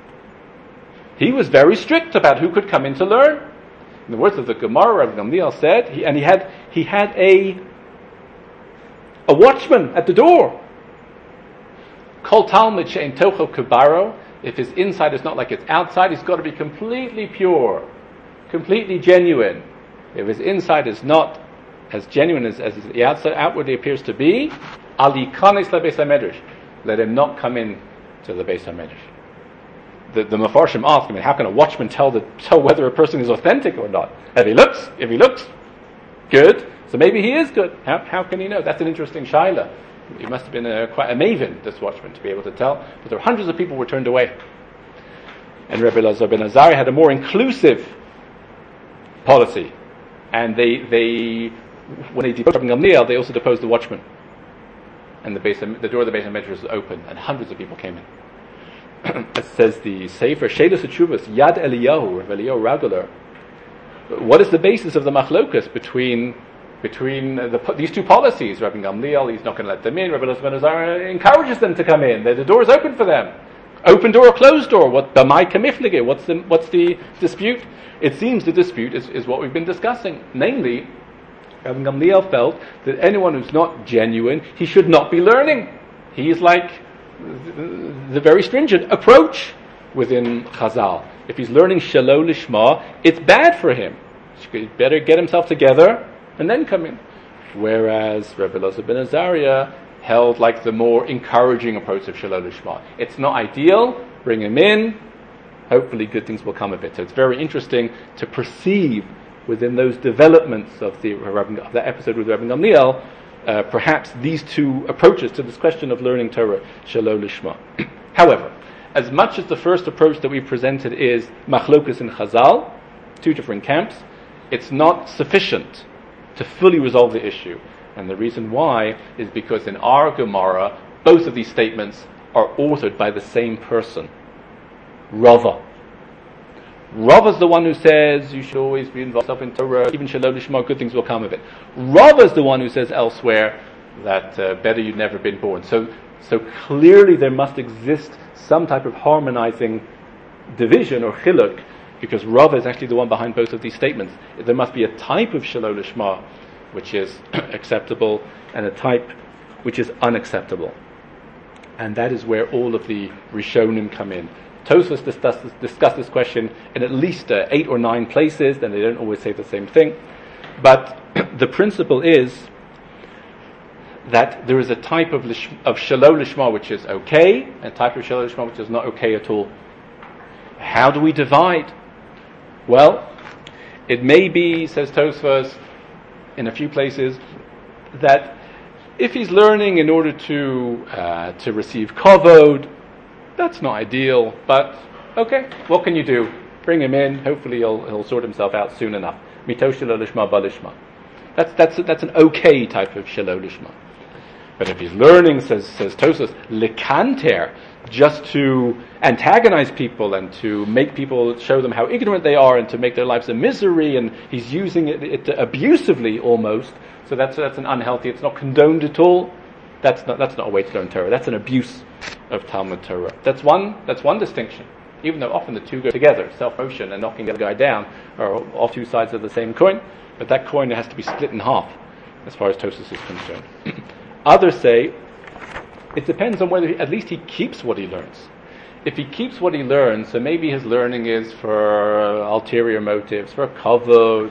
He was very strict about who could come in to learn. In the words of the Gemara, Rabbi Gamliel said, he had a watchman at the door. Kol Talmud she'en tocho kabaro. If his inside is not like its outside, he's got to be completely pure, completely genuine. If his inside is not as genuine as the outside outwardly appears to be, Ali kanes leBeis HaMedrash. Let him not come in to the Beis HaMedrash. The Mefarshim ask him, how can a watchman tell whether a person is authentic or not? If he looks good, so maybe he is good. How can he know? That's an interesting shaila. He must have been quite a maven, this watchman, to be able to tell. But there were hundreds of people who were turned away. And Rabbi Elazar ben Azariah had a more inclusive policy. And they when they deposed Rabbi Gamliel, they also deposed the watchman. And the door of the Beis HaMedrash was open, and hundreds of people came in. It says the Sefer Sheilus HaTshuvos Yad Eliyahu, Rabbi Eliyahu Raguler. What is the basis of the machlokas between these two policies? Rabbi Gamliel, he's not going to let them in. Rabbi Elazar ben Azariah encourages them to come in. The door is open for them. Open door or closed door? What b'mai kamiflige? What's the dispute? It seems the dispute is what we've been discussing, namely, Rabbi Gamliel felt that anyone who's not genuine, he should not be learning. He is like the very stringent approach within Chazal. If he's learning Shelo Lishma, it's bad for him. He better get himself together and then come in. Whereas Rabbi Elazar ben Azariah held like the more encouraging approach of Shelo Lishma. It's not ideal, bring him in, hopefully good things will come of it. So it's very interesting to perceive within those developments of the episode with Rabbi Gamliel, perhaps these two approaches to this question of learning Torah, Shelo Lishma. However, as much as the first approach that we presented is machlokas in Chazal, two different camps, it's not sufficient to fully resolve the issue. And the reason why is because in our Gemara, both of these statements are authored by the same person, Rava. Rava is the one who says you should always be involved in Torah, even Shelo Lishma, good things will come of it. Rava is the one who says elsewhere that better you'd never been born. So clearly there must exist some type of harmonizing division or chiluk, because Rava is actually the one behind both of these statements. There must be a type of Shelo Lishma which is acceptable and a type which is unacceptable. And that is where all of the Rishonim come in. Tosfos discuss this question in at least 8 or 9 places, and they don't always say the same thing. But the principle is that there is a type of Shalom Lishma which is okay, and a type of Shalom Lishma which is not okay at all. How do we divide? Well, it may be, says Tosfos, in a few places, that if he's learning in order to receive kavod, that's not ideal, but okay, what can you do? Bring him in, hopefully he'll sort himself out soon enough. Mito Shalom Lishma Balishma. That's an okay type of Shalom Lishma. But if he's learning, says Tosfos, likanter, just to antagonize people and to make people show them how ignorant they are and to make their lives a misery, and he's using it abusively almost, so that's an unhealthy, it's not condoned at all. That's not a way to learn Torah. That's an abuse of Talmud Torah. That's one distinction. Even though often the two go together, self-motion and knocking the other guy down are all two sides of the same coin, but that coin has to be split in half as far as Tosfos is concerned. Others say it depends on whether at least he keeps what he learns. If he keeps what he learns, so maybe his learning is for ulterior motives, for kavod.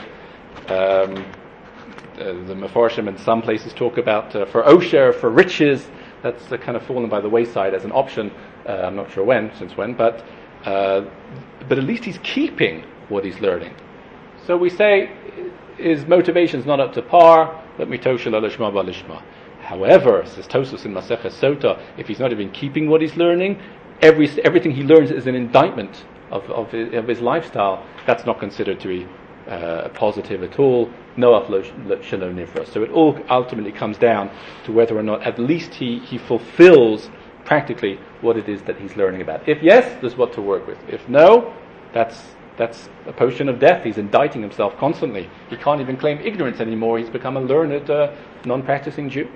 The Mefarshim in some places talk about for osher, for riches. That's kind of fallen by the wayside as an option. I'm not sure since when, but at least he's keeping what he's learning. So we say his motivation's not up to par. Let me toshel alishma balishma. However, says Tosfos in Maseches Sota, if he's not even keeping what he's learning, everything he learns is an indictment of his lifestyle. That's not considered to be positive at all. No shalom nifra. So it all ultimately comes down to whether or not at least he fulfills practically what it is that he's learning about. If yes, there's what to work with. If no, that's a potion of death. He's indicting himself constantly. He can't even claim ignorance anymore. He's become a learned, non-practicing Jew.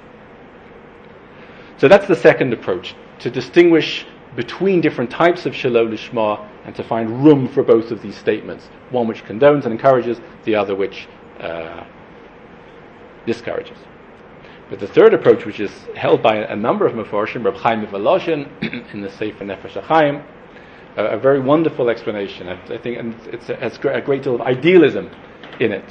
So that's the second approach, to distinguish between different types of Shalom Lishma and to find room for both of these statements. One which condones and encourages, the other which discourages. But the third approach, which is held by a number of Mefarshim, Reb Chaim Volozhin in the Sefer Nefesh HaChaim, a very wonderful explanation, I think, and it has a great deal of idealism in it.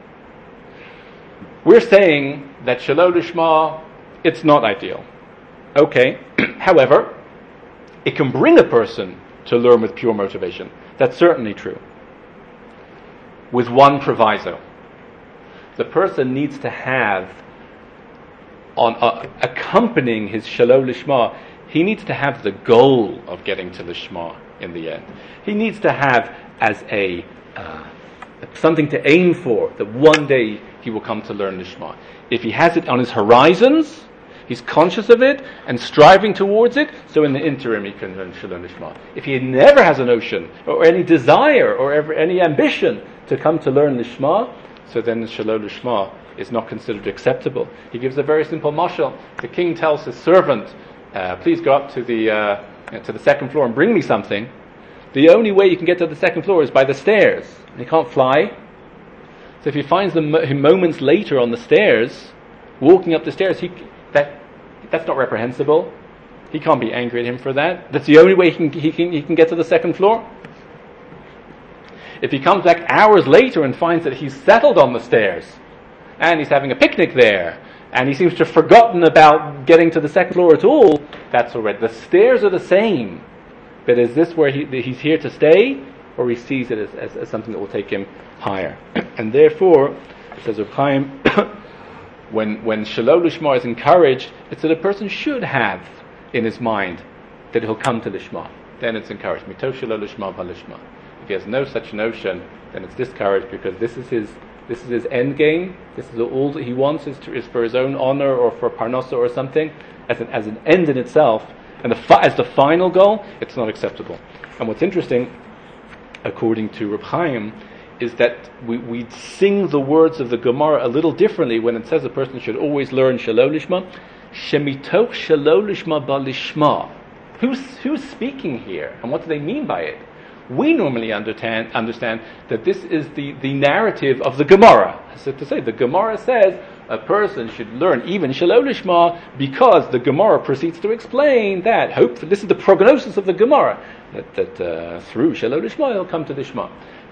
We're saying that Shalom Lishma, it's not ideal. Okay, however, it can bring a person to learn with pure motivation. That's certainly true. With one proviso. The person needs to have, accompanying his Shalom Lishma, he needs to have the goal of getting to Lishma in the end. He needs to have as something to aim for, that one day he will come to learn Lishma. If he has it on his horizons, he's conscious of it and striving towards it, so in the interim he can learn Shalom Lishma. If he never has a notion or any desire or any ambition to come to learn Lishma, so then the Shalom Lishma is not considered acceptable. He gives a very simple mashal. The king tells his servant, please go up to the second floor and bring me something. The only way you can get to the second floor is by the stairs. And he can't fly. So if he finds him moments later on the stairs, walking up the stairs, that's not reprehensible. He can't be angry at him for that. That's the only way he can get to the second floor. If he comes back hours later and finds that he's settled on the stairs, and he's having a picnic there, and he seems to have forgotten about getting to the second floor at all, that's all right. The stairs are the same. But is this where he's here to stay, or he sees it as something that will take him higher? And therefore, says Reb Chaim, when Shalom Lishma is encouraged, it's that a person should have in his mind that he'll come to Lishma. Then it's encouraged. Mito Shalom Lishma Balishma. If he has no such notion, then it's discouraged, because this is his end game. This is all that he wants is for his own honor or for parnasa or something as an end in itself, and as the final goal, it's not acceptable. And what's interesting, according to Reb Chaim, is that we sing the words of the Gemara a little differently when it says a person should always learn Shalom Lishma. Shemitoch Shalom Lishma Balishma. Who's speaking here, and what do they mean by it? We normally understand that this is the narrative of the Gemara. So to say, the Gemara says a person should learn even Shalom Lishma because the Gemara proceeds to explain that. Hopefully, this is the prognosis of the Gemara, that through Shalom Lishma he'll come to Lishma.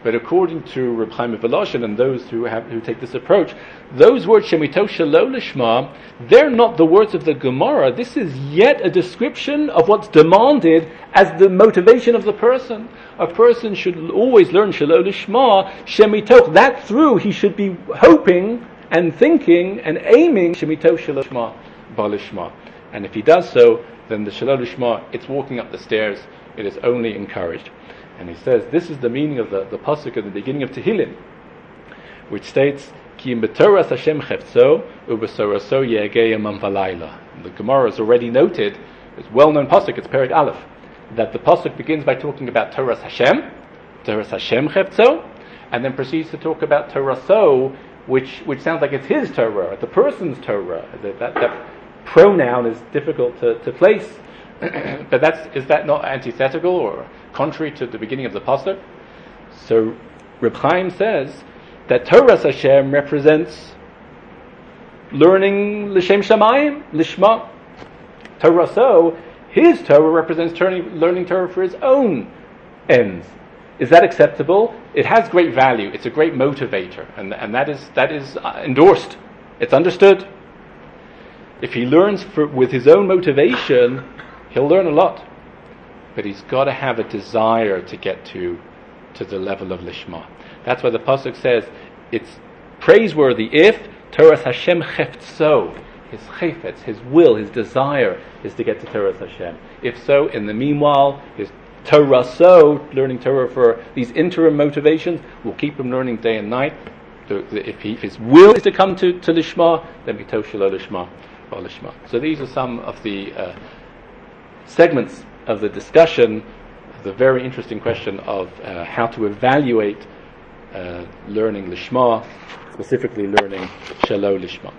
But according to Reb Chaim Volozhin and those who take this approach, those words Shemito Shelo Lishma, they're not the words of the Gemara. This is yet a description of what's demanded as the motivation of the person. A person should always learn Shelo Lishma, Shemito. That through he should be hoping and thinking and aiming Shemito Shelo Lishma, Balishma. And if he does so, then the Shelo Lishma, it's walking up the stairs. It is only encouraged. And he says, this is the meaning of the pasuk at the beginning of Tehillim, which states, Ki im b'toras Hashem chefzo, u'b'soraso ye'egei yamam v'layla. The Gemara has already noted, it's well-known pasuk, it's Perek Aleph, that the pasuk begins by talking about Toras Hashem chefzo, and then proceeds to talk about Toraso, which sounds like it's his Torah, the person's Torah. That pronoun is difficult to place. But is that not antithetical or contrary to the beginning of the pasuk? So Reb Chaim says that Toras Hashem represents learning l'shem shamayim, lishma. Toraso, his Torah represents learning Torah for his own ends. Is that acceptable? It has great value. It's a great motivator, and that is endorsed. It's understood. If he learns with his own motivation, he'll learn a lot, but he's got to have a desire to get to the level of lishma. That's why the pasuk says it's praiseworthy if Toras Hashem cheftso, his chayfetz, his will, his desire is to get to Toras Hashem. If so, in the meanwhile, his Toraso, learning Torah for these interim motivations, will keep him learning day and night. If his will is to come to lishma, then bito shelo lishma or lishma. So these are some of the segments of the discussion, the very interesting question of how to evaluate learning Lishma, specifically learning Shelo Lishma.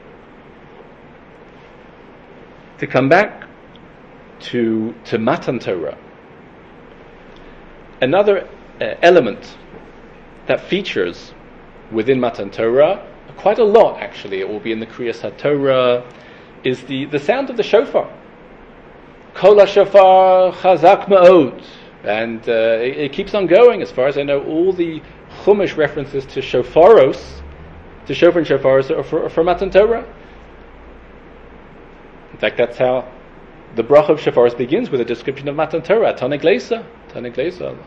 To come back to Matan Torah, another element that features within Matan Torah, quite a lot actually, it will be in the Kriyas HaTorah, is the sound of the shofar. Kol HaShofar Chazak Ma'od. And it keeps on going. As far as I know, all the Chumash references to shofaros, to shofar and shofaros, are for Matan Torah. In fact, that's how the bracha of shofaros begins, with a description of Matan Torah, Taneg Leisa.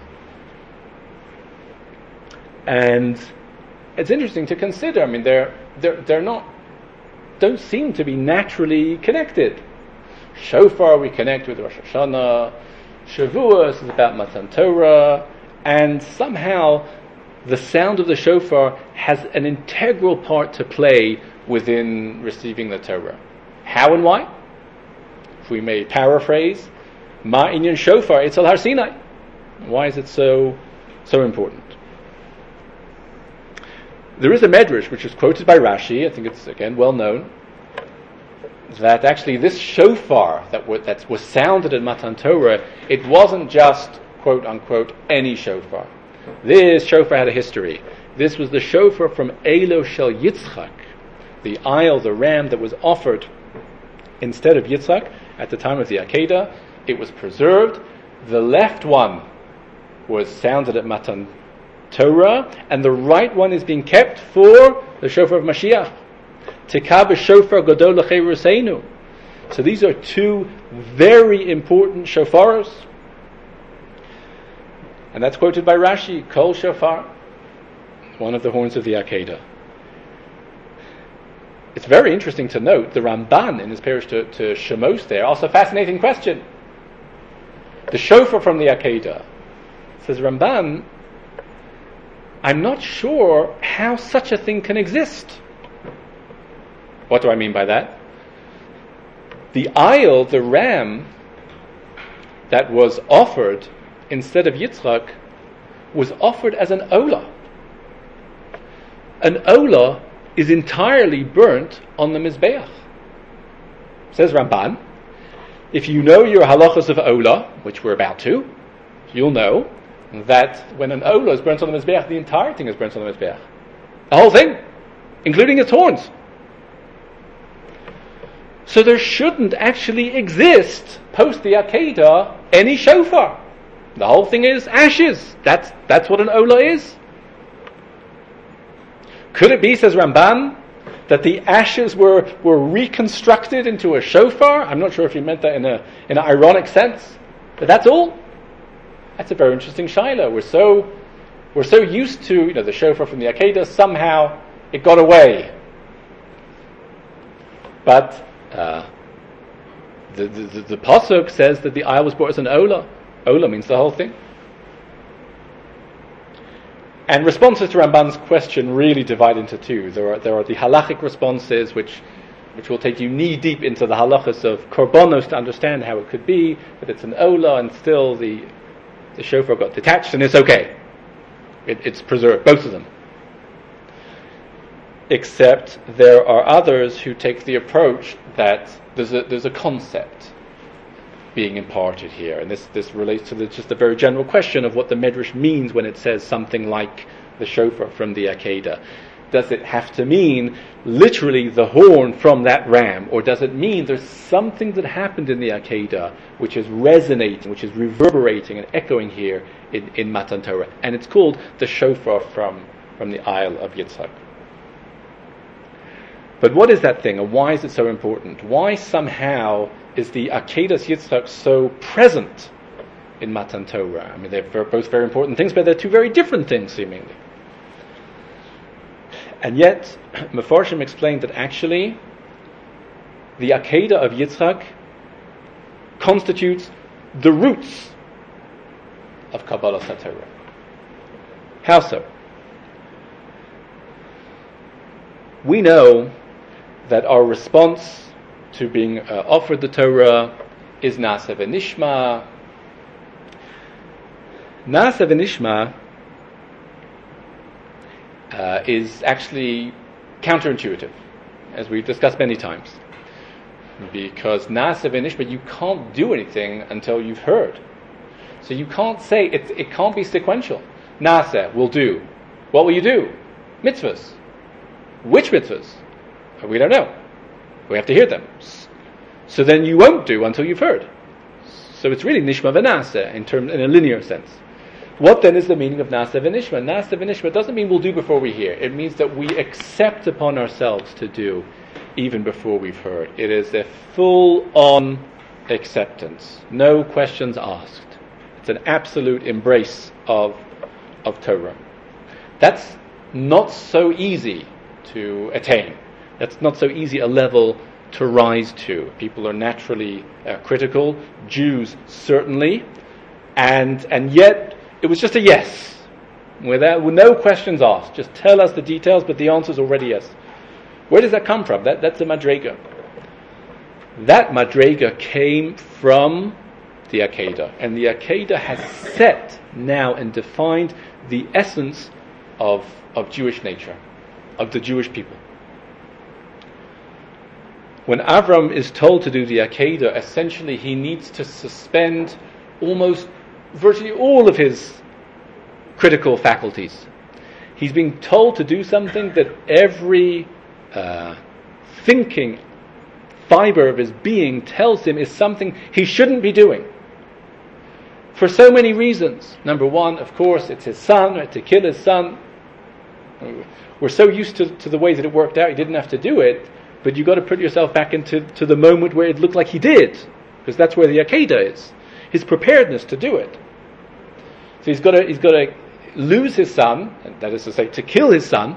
And it's interesting to consider. I mean, they're not, don't seem to be naturally connected. Shofar we connect with Rosh Hashanah, Shavuos is about Matan Torah, and somehow the sound of the shofar has an integral part to play within receiving the Torah. How and why? If we may paraphrase, Ma inyan shofar etzel Har Sinai. Why is it so important? There is a medrash which is quoted by Rashi, I think it's again well known, that actually this shofar that was sounded at Matan Torah, it wasn't just, quote unquote, any shofar. This shofar had a history. This was the shofar from Elo Shel Yitzchak, the Ayil, the ram that was offered instead of Yitzchak at the time of the Akedah. It was preserved. The left one was sounded at Matan Torah, and the right one is being kept for the shofar of Mashiach. Tekab shofar gadol l'chei ruseinu. So these are two very important shofaros, and that's quoted by Rashi. Kol shofar, one of the horns of the Akedah. It's very interesting to note the Ramban in his parish to Shemos there asks a fascinating question. The shofar from the Akedah, says Ramban, I'm not sure how such a thing can exist. What do I mean by that? The Ayil, the ram that was offered instead of Yitzchak, was offered as an olah. An olah is entirely burnt on the Mizbeach. Says Ramban, if you know your halachas of olah, which we're about to, you'll know that when an olah is burnt on the Mizbeach, the entire thing is burnt on the Mizbeach. The whole thing, including its horns. So there shouldn't actually exist, post the Akedah, any shofar. The whole thing is ashes. That's what an olah is. Could it be, says Ramban, that the ashes were reconstructed into a shofar? I'm not sure if he meant that in an ironic sense, but that's all. That's a very interesting shaila. We're so used to the shofar from the Akedah, somehow it got away. But the pasuk says that the ayil was brought as an ola. Ola means the whole thing. And responses to Ramban's question really divide into two. There are the halachic responses, which will take you knee deep into the halachas of korbanos to understand how it could be that it's an ola and still the shofar got detached and it's okay. It's preserved, both of them. Except there are others who take the approach that there's a concept being imparted here, and this relates to just the very general question of what the Medrash means when it says something like the shofar from the Akedah. Does it have to mean literally the horn from that ram, or does it mean there's something that happened in the Akedah which is resonating, which is reverberating and echoing here in Matan Torah, and it's called the shofar from the Ayil of Yitzchak. But what is that thing, and why is it so important? Why somehow is the Akedas Yitzchak so present in Matan Torah? I mean, they're both very important things, but they're two very different things, seemingly. And yet, Mefarshim explained that actually, the Akedah of Yitzchak constitutes the roots of Kabbalah Torah. How so? We know that our response to being offered the Torah is Na'aseh v'nishma. Na'aseh v'nishma is actually counterintuitive, as we've discussed many times. Because Na'aseh v'nishma, you can't do anything until you've heard. So you can't say, it can't be sequential. Na'aseh, will do. What will you do? Mitzvahs. Which mitzvahs? We don't know. We have to hear them. So then you won't do until you've heard. So it's really nishma v'naseh in a linear sense. What then is the meaning of na'aseh v'nishma? Na'aseh v'nishma doesn't mean we'll do before we hear. It means that we accept upon ourselves to do even before we've heard. It is a full-on acceptance. No questions asked. It's an absolute embrace of Torah. That's not so easy to attain. That's not so easy a level to rise to. People are naturally critical, Jews certainly, and yet it was just a yes, with no questions asked. Just tell us the details, but the answer is already yes. Where does that come from? That's a madrega. That madrega came from the Akedah, and the Akedah has set now and defined the essence of Jewish nature, of the Jewish people. When Avram is told to do the Akedah, essentially he needs to suspend virtually all of his critical faculties. He's being told to do something that every thinking fiber of his being tells him is something he shouldn't be doing. For so many reasons. Number one, of course, it's his son, right, to kill his son. We're so used to the way that it worked out, he didn't have to do it. But you've got to put yourself back into the moment where it looked like he did, because that's where the Akedah is. His preparedness to do it. So he's got to lose his son, that is to say, to kill his son,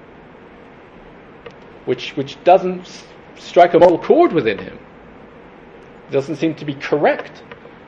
which doesn't strike a moral chord within him. It doesn't seem to be correct.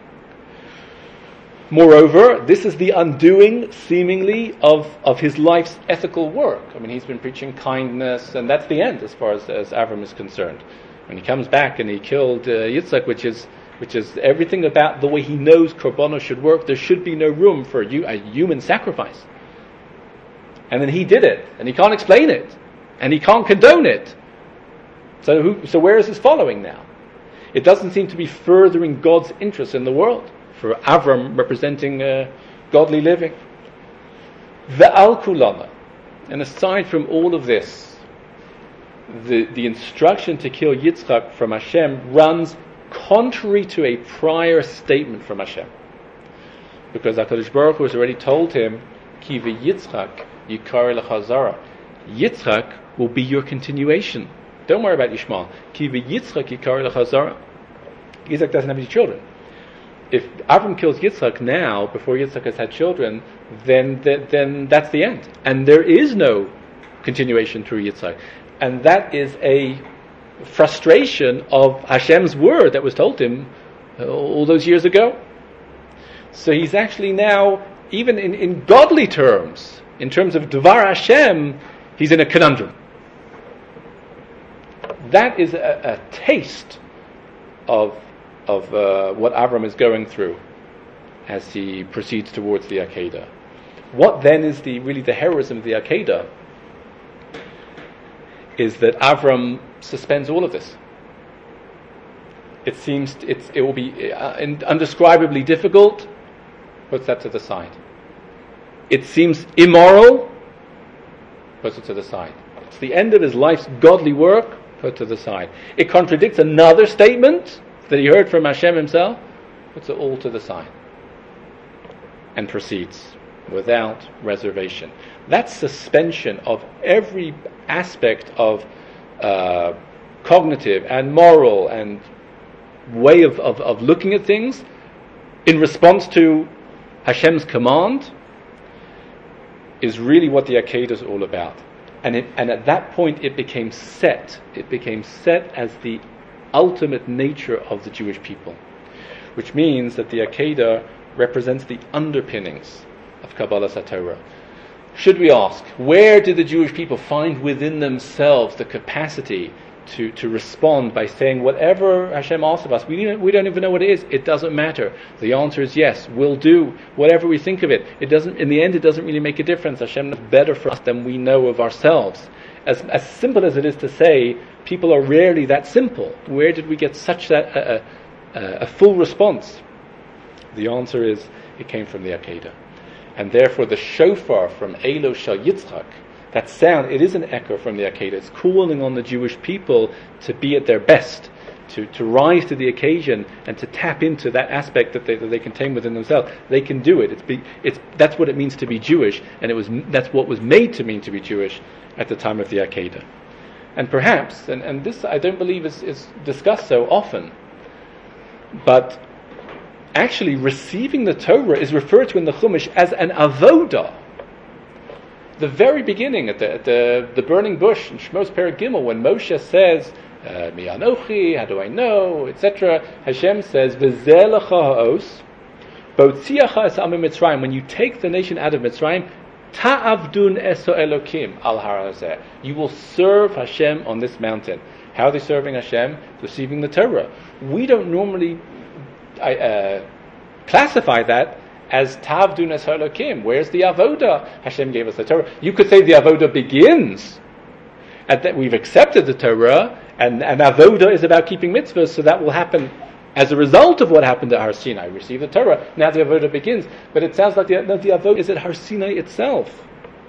Moreover, this is the undoing, seemingly, of his life's ethical work. I mean, he's been preaching kindness, and that's the end as far as Avram is concerned. When he comes back and he killed Yitzchak, which is everything about the way he knows korbanos should work, there should be no room for a human sacrifice. And then he did it, and he can't explain it, and he can't condone it. So where is his following now? It doesn't seem to be furthering God's interest in the world, for Avram representing godly living. Ve'al kulana. And aside from all of this, the instruction to kill Yitzchak from Hashem runs contrary to a prior statement from Hashem. Because HaKadosh Baruch Hu has already told him, Ki ve'Yitzchak yikar lechazara. Yitzchak will be your continuation. Don't worry about Yishmael. Ki v'Yitzchak yikar l'chazara. Yitzchak doesn't have any children. If Avram kills Yitzchak now, before Yitzchak has had children, then that's the end. And there is no continuation through Yitzchak. And that is a frustration of Hashem's word that was told him all those years ago. So he's actually now, even in godly terms, in terms of Devar Hashem, he's in a conundrum. That is a taste of what Avram is going through as he proceeds towards the Akedah. What then is really the heroism of the Akedah? Is that Avram suspends all of this. It seems it will be undescribably difficult, puts that to the side. It seems immoral, puts it to the side. It's the end of his life's godly work, put to the side. It contradicts another statement that he heard from Hashem himself, puts it all to the side, and proceeds without reservation. That suspension of every aspect of cognitive and moral and way of looking at things in response to Hashem's command is really what the Akedah is all about. And at that point it became set. It became set as the ultimate nature of the Jewish people, which means that the Akedah represents the underpinnings of Kabbalas HaTorah. Should we ask, where did the Jewish people find within themselves the capacity to respond by saying, whatever Hashem asks of us, we don't even know what it is, it doesn't matter. The answer is yes, we'll do whatever we think of it. In the end, it doesn't really make a difference. Hashem knows better for us than we know of ourselves. As simple as it is to say, people are rarely that simple. Where did we get such a full response? The answer is, it came from the Akedah. And therefore the shofar from Elo Shal Yitzchak, that sound, it is an echo from the Akedah. It's calling on the Jewish people to be at their best, to rise to the occasion and to tap into that aspect that they contain within themselves. They can do it. That's what it means to be Jewish, and that's what was made to mean to be Jewish at the time of the Akedah. And perhaps, and this I don't believe is discussed so often, but actually receiving the Torah is referred to in the Chumash as an avodah. The very beginning, at the burning bush in Shmos Perek Gimel, when Moshe says, Mi anochi, how do I know, etc., Hashem says, V'zeh lecha ha'os, b'otziacha es am Mitzrayim, when you take the nation out of Mitzrayim, ta'avdun eso Elokim al har hazeh, you will serve Hashem on this mountain. How are they serving Hashem? Receiving the Torah. We don't normally classify that as Tavdun es Elokim. Where's the avoda? Hashem gave us the Torah. You could say the avoda begins at that we've accepted the Torah, and avoda is about keeping mitzvahs, so that will happen as a result of what happened at Har Sinai. We received the Torah, now the avoda begins. But it sounds like the avoda is at Har Sinai itself.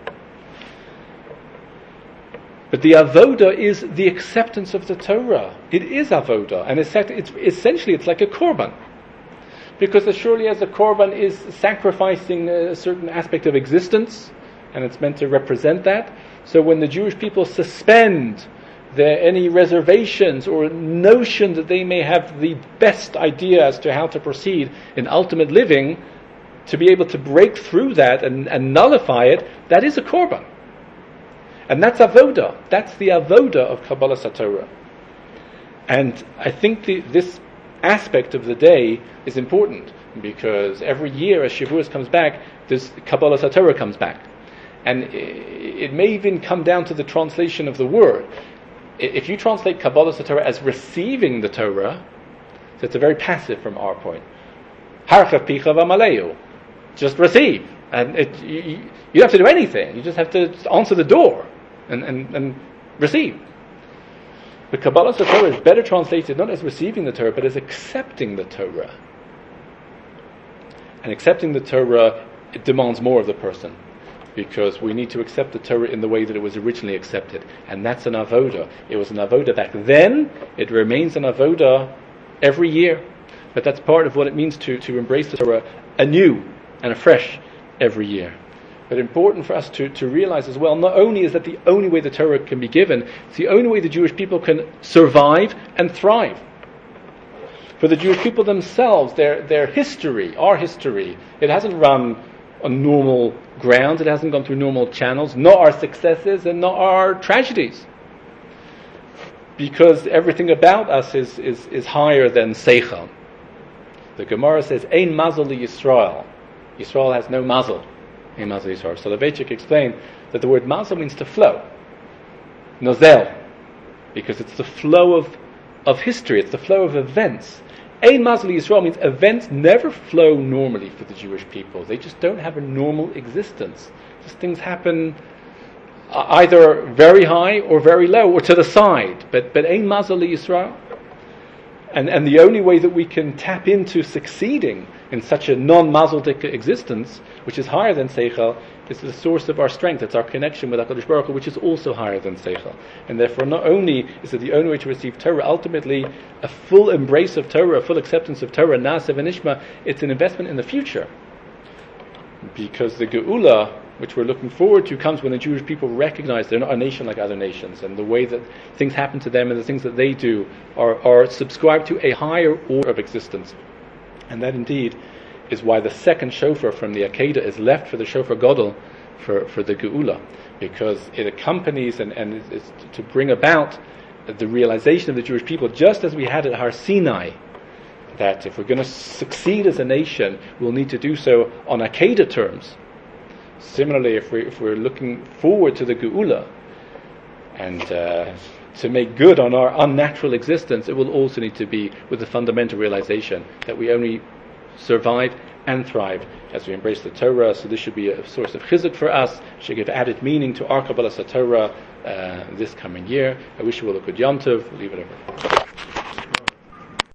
But the avoda is the acceptance of the Torah. It is avoda, and it's essentially like a korban. Because as surely as a korban is sacrificing a certain aspect of existence, and it's meant to represent that, so when the Jewish people suspend any reservations or notion that they may have the best idea as to how to proceed in ultimate living, to be able to break through that and nullify it, that is a korban. And that's avoda. That's the avoda of Kabbalas HaTorah. And I think this aspect of the day is important, because every year as Shavuos comes back, this Kabbalas HaTorah comes back. And it may even come down to the translation of the word. If you translate Kabbalas HaTorah as receiving the Torah, so it's a very passive from our point. Harchav picha v'maleu, just receive. And you don't have to do anything. You just have to answer the door and receive. But Kabbalas HaTorah is better translated not as receiving the Torah, but as accepting the Torah. And accepting the Torah, it demands more of the person, because we need to accept the Torah in the way that it was originally accepted. And that's an avoda. It was an avoda back then, it remains an avoda every year. But that's part of what it means to embrace the Torah anew and afresh every year. but important for us to realize as well, not only is that the only way the Torah can be given, it's the only way the Jewish people can survive and thrive. For the Jewish people themselves, their history, our history, it hasn't run on normal grounds, it hasn't gone through normal channels, not our successes and not our tragedies. Because everything about us is higher than Seichel. The Gemara says, Ein mazel li Yisrael. Yisrael has no mazel. Ein mazel Yisrael. Soloveitchik explained that the word mazel means to flow. Nozel. Because it's the flow of history, it's the flow of events. Ein mazel li Yisrael means events never flow normally for the Jewish people. They just don't have a normal existence. Just things happen either very high or very low or to the side. But Ein mazel li Yisrael. And the only way that we can tap into succeeding in such a non-mazeldik existence, which is higher than Seichel, is the source of our strength. It's our connection with HaKadosh Baruch Hu, which is also higher than Seichel. And therefore, not only is it the only way to receive Torah, ultimately, a full embrace of Torah, a full acceptance of Torah, Na'aseh v'Nishma, it's an investment in the future. Because the Geula, which we're looking forward to, comes when the Jewish people recognize they're not a nation like other nations, and the way that things happen to them and the things that they do are subscribed to a higher order of existence. And that indeed is why the second shofar from the Akedah is left for the shofar Gadol for the Geula, because it accompanies and is to bring about the realization of the Jewish people, just as we had at Har Sinai, that if we're going to succeed as a nation, we'll need to do so on Akedah terms. Similarly, if we're looking forward to the Geula and to make good on our unnatural existence, it will also need to be with the fundamental realization that we only survive and thrive as we embrace the Torah. So this should be a source of chizuk for us, should give added meaning to our Kabbalas HaTorah this coming year. I wish you all a good Yom Tov. We'll leave it over.